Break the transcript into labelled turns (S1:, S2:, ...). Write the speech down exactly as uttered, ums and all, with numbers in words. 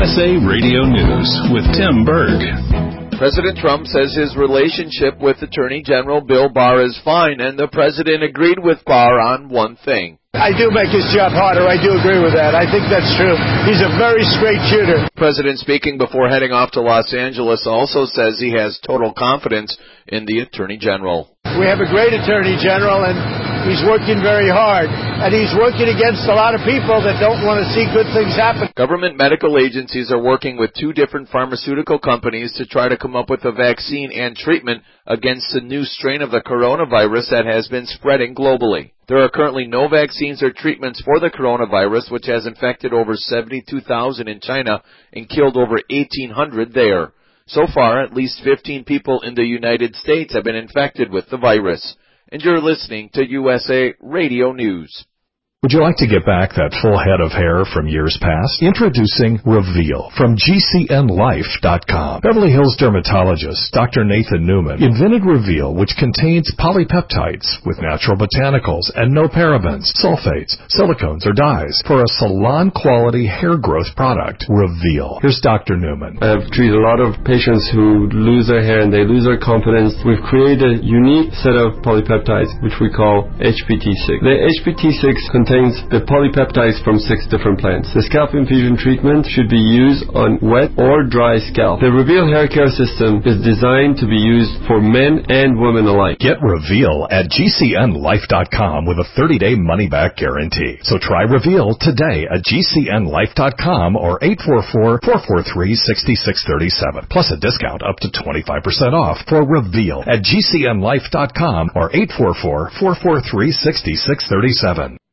S1: S A Radio News with Tim Berg.
S2: President Trump says his relationship with Attorney General Bill Barr is fine, and the president agreed with Barr on one thing.
S3: I do make his job harder. I do agree with that. I think that's true. He's a very straight shooter.
S2: President, speaking before heading off to Los Angeles, also says he has total confidence in the Attorney General.
S3: We have a great Attorney General, and he's working very hard. And he's working against a lot of people that don't want to see good things happen.
S2: Government medical agencies are working with two different pharmaceutical companies to try to come up with a vaccine and treatment against the new strain of the coronavirus that has been spreading globally. There are currently no vaccines or treatments for the coronavirus, which has infected over seventy-two thousand in China and killed over eighteen hundred there. So far, at least fifteen people in the United States have been infected with the virus. And you're listening to U S A Radio News.
S4: Would you like to get back that full head of hair from years past? Introducing Reveal from G C N life dot com. Beverly Hills dermatologist Doctor Nathan Newman invented Reveal, which contains polypeptides with natural botanicals and no parabens, sulfates, silicones, or dyes for a salon-quality hair growth product. Reveal. Here's Doctor Newman.
S5: I've treated a lot of patients who lose their hair and they lose their confidence. We've created a unique set of polypeptides, which we call H P T six. The H P T six contains contains the polypeptides from six different plants. The scalp infusion treatment should be used on wet or dry scalp. The Reveal hair care system is designed to be used for men and women alike.
S4: Get Reveal at G C N life dot com with a thirty-day money-back guarantee. So try Reveal today at G C N life dot com or eight four four, four four three, six six three seven, plus a discount up to twenty-five percent off for Reveal at G C N life dot com or eight four four, four four three, six six three seven.